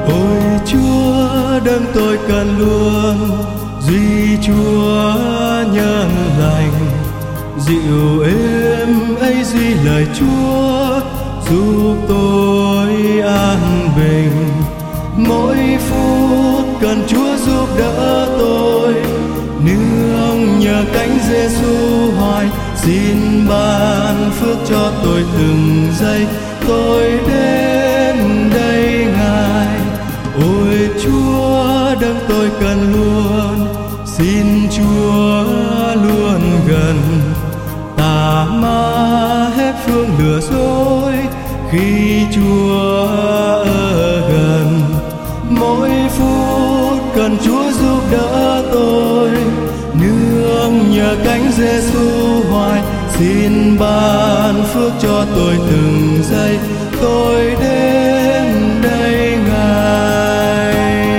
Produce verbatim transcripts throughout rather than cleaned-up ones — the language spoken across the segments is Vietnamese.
Ôi Chúa đấng tôi cần luôn, duy Chúa nhân lành, dịu êm ấy duy lời Chúa giúp tôi an bình. Mỗi phút cần Chúa giúp đỡ tôi, nương nhờ cánh Giêsu hoài. Xin ban phước cho tôi từng giây tôi đến đây Ngài. Ôi Chúa đấng tôi cần luôn, xin Chúa luôn gần. Tà ma hết phương lừa dối khi Chúa ở gần. Mỗi phút cần Chúa giúp đỡ tôi, nương nhờ cánh Giêsu hoài. Xin ban phước cho tôi từng giây tôi đến đây Ngài.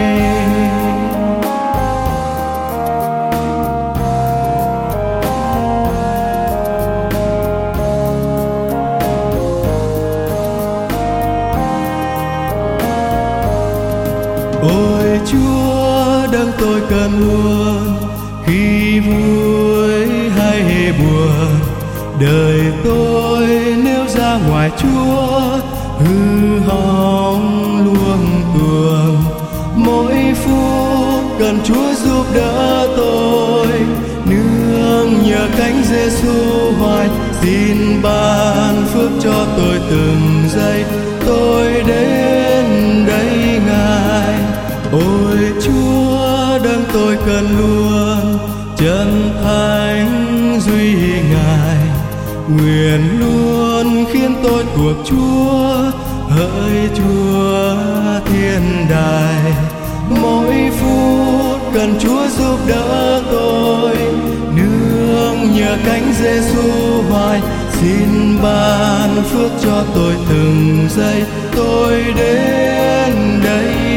Ôi Chúa đấng tôi cần luôn, khi vui hay buồn đời tôi nếu ra ngoài Chúa hư hỏng luông tuồng. Mỗi phút cần Chúa giúp đỡ tôi, nương nhờ cánh Giêsu hoài. Xin ban phước cho tôi từng giây tôi đến đây Ngài. Ôi Chúa đấng tôi cần luôn, chân thánh duy Ngài, nguyện luôn khiến tôi thuộc Chúa, hỡi Chúa thiên đàng. Mỗi phút cần Chúa giúp đỡ tôi, nương nhờ cánh Giêsu hoài. Xin ban phước cho tôi từng giây tôi đến đây